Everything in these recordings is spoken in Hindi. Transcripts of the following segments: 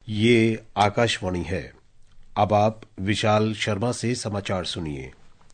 ये आकाशवाणी है। अब आप विशाल शर्मा से समाचार सुनिए।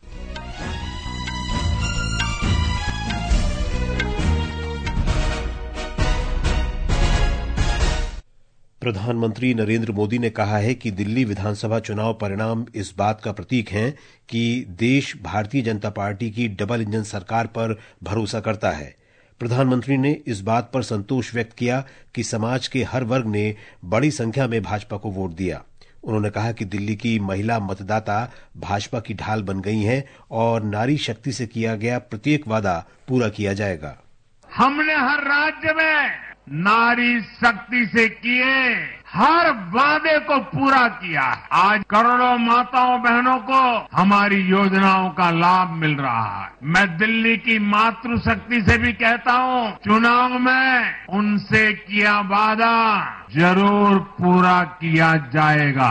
प्रधानमंत्री नरेंद्र मोदी ने कहा है कि दिल्ली विधानसभा चुनाव परिणाम इस बात का प्रतीक हैं कि देश भारतीय जनता पार्टी की डबल इंजन सरकार पर भरोसा करता है। प्रधानमंत्री ने इस बात पर संतोष व्यक्त किया कि समाज के हर वर्ग ने बड़ी संख्या में भाजपा को वोट दिया। उन्होंने कहा कि दिल्ली की महिला मतदाता भाजपा की ढाल बन गई हैं और नारी शक्ति से किया गया प्रत्येक वादा पूरा किया जाएगा। हमने हर राज्य में नारी शक्ति से किए हर वादे को पूरा किया। आज करोड़ों माताओं बहनों को हमारी योजनाओं का लाभ मिल रहा है। मैं दिल्ली की मातृशक्ति से भी कहता हूं, चुनाव में उनसे किया वादा जरूर पूरा किया जाएगा।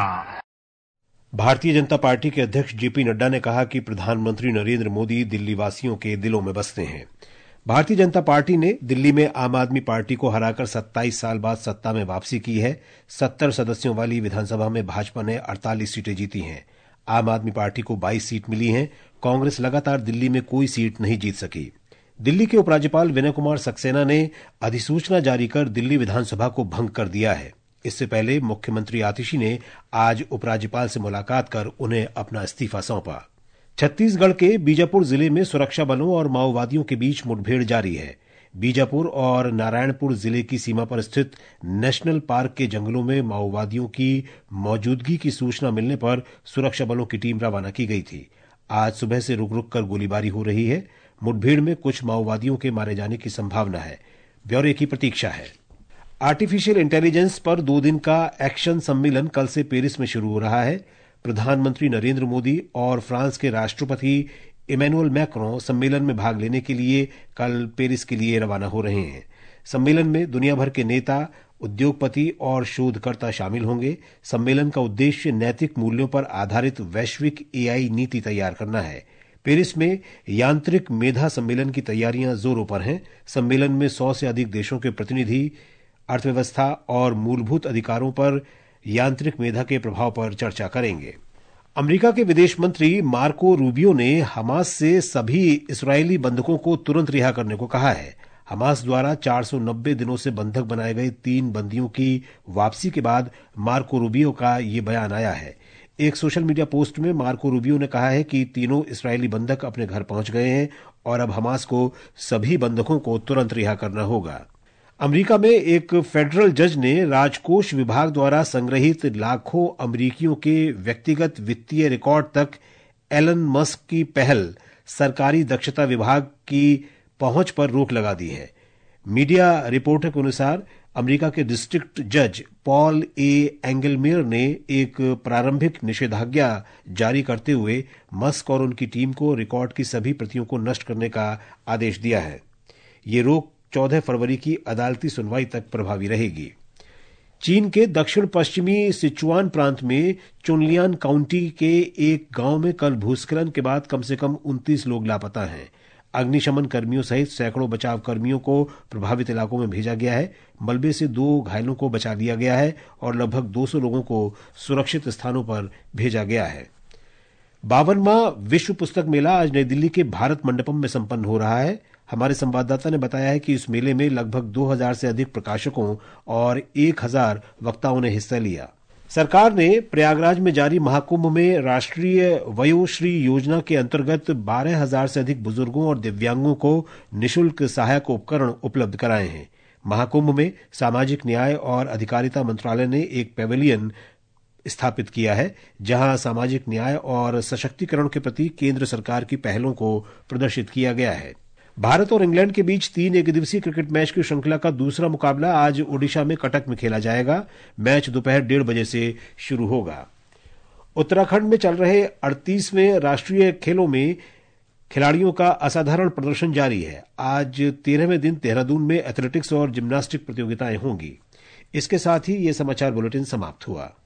भारतीय जनता पार्टी के अध्यक्ष जेपी नड्डा ने कहा कि प्रधानमंत्री नरेंद्र मोदी दिल्ली वासियों के दिलों में बसते हैं। भारतीय जनता पार्टी ने दिल्ली में आम आदमी पार्टी को हराकर 27 साल बाद सत्ता में वापसी की है। 70 सदस्यों वाली विधानसभा में भाजपा ने 48 सीटें जीती हैं। आम आदमी पार्टी को 22 सीट मिली हैं। कांग्रेस लगातार दिल्ली में कोई सीट नहीं जीत सकी। दिल्ली के उपराज्यपाल विनय कुमार सक्सेना ने अधिसूचना जारी कर दिल्ली विधानसभा को भंग कर दिया है। इससे पहले मुख्यमंत्री आतिशी ने आज उपराज्यपाल से मुलाकात कर उन्हें अपना इस्तीफा सौंपा। छत्तीसगढ़ के बीजापुर जिले में सुरक्षा बलों और माओवादियों के बीच मुठभेड़ जारी है। बीजापुर और नारायणपुर जिले की सीमा पर स्थित नेशनल पार्क के जंगलों में माओवादियों की मौजूदगी की सूचना मिलने पर सुरक्षा बलों की टीम रवाना की गई थी। आज सुबह से रुक रुक कर गोलीबारी हो रही है। मुठभेड़ में कुछ माओवादियों के मारे जाने की संभावना है। ब्यौरे की प्रतीक्षा है। आर्टिफिशियल इंटेलिजेंस पर 2 दिन का एक्शन सम्मेलन कल से पेरिस में शुरू हो रहा है। प्रधानमंत्री नरेंद्र मोदी और फ्रांस के राष्ट्रपति इमैनुअल मैक्रों सम्मेलन में भाग लेने के लिए कल पेरिस के लिए रवाना हो रहे हैं। सम्मेलन में दुनिया भर के नेता, उद्योगपति और शोधकर्ता शामिल होंगे। सम्मेलन का उद्देश्य नैतिक मूल्यों पर आधारित वैश्विक एआई नीति तैयार करना है। पेरिस में यांत्रिक मेधा सम्मेलन की तैयारियां जोरों पर हैं। सम्मेलन में 100 से अधिक देशों के प्रतिनिधि अर्थव्यवस्था और मूलभूत अधिकारों पर यांत्रिक मेधा के प्रभाव पर चर्चा करेंगे। अमेरिका के विदेश मंत्री मार्को रूबियो ने हमास से सभी इस्राएली बंधकों को तुरंत रिहा करने को कहा है। हमास द्वारा 490 दिनों से बंधक बनाए गए 3 बंदियों की वापसी के बाद मार्को रूबियो का ये बयान आया है। एक सोशल मीडिया पोस्ट में मार्को रूबियो ने कहा है कि तीनों इस्राएली बंधक अपने घर पहुंच गए हैं और अब हमास को सभी बंधकों को तुरंत रिहा करना होगा। अमेरिका में एक फेडरल जज ने राजकोष विभाग द्वारा संग्रहित लाखों अमेरिकियों के व्यक्तिगत वित्तीय रिकॉर्ड तक एलन मस्क की पहल सरकारी दक्षता विभाग की पहुंच पर रोक लगा दी है। मीडिया रिपोर्टर के अनुसार अमेरिका के डिस्ट्रिक्ट जज पॉल ए एंगलमेयर ने एक प्रारंभिक निषेधाज्ञा जारी करते हुए मस्क और उनकी टीम को रिकॉर्ड की सभी प्रतियों को नष्ट करने का आदेश दिया है। ये रोक 14 फरवरी की अदालती सुनवाई तक प्रभावी रहेगी। चीन के दक्षिण पश्चिमी सिचुआन प्रांत में चुनलियान काउंटी के एक गांव में कल भूस्खलन के बाद कम से कम 29 लोग लापता हैं। अग्निशमन कर्मियों सहित सैकड़ों बचाव कर्मियों को प्रभावित इलाकों में भेजा गया है। मलबे से 2 घायलों को बचा लिया गया है और लगभग 200 लोगों को सुरक्षित स्थानों पर भेजा गया है। 52वां विश्व पुस्तक मेला आज नई दिल्ली के भारत मंडपम में संपन्न हो रहा है। हमारे संवाददाता ने बताया है कि इस मेले में लगभग 2000 से अधिक प्रकाशकों और 1000 वक्ताओं ने हिस्सा लिया। सरकार ने प्रयागराज में जारी महाकुंभ में राष्ट्रीय वयोश्री योजना के अंतर्गत 12,000 से अधिक बुजुर्गों और दिव्यांगों को निःशुल्क सहायक उपकरण उपलब्ध कराए हैं। महाकुंभ में सामाजिक न्याय और अधिकारिता मंत्रालय ने एक पैवेलियन स्थापित किया है, जहां सामाजिक न्याय और सशक्तिकरण के प्रति केंद्र सरकार की पहलों को प्रदर्शित किया गया है। भारत और इंग्लैंड के बीच 3 एकदिवसीय क्रिकेट मैच की श्रृंखला का दूसरा मुकाबला आज ओडिशा में कटक में खेला जाएगा। मैच दोपहर 1:30 बजे से शुरू होगा। उत्तराखंड में चल रहे 38वें राष्ट्रीय खेलों में खिलाड़ियों का असाधारण प्रदर्शन जारी है। आज 13वें दिन देहरादून में एथलेटिक्स और जिम्नास्टिक प्रतियोगिताएं होंगी। इसके साथ ही ये समाचार बुलेटिन समाप्त हुआ।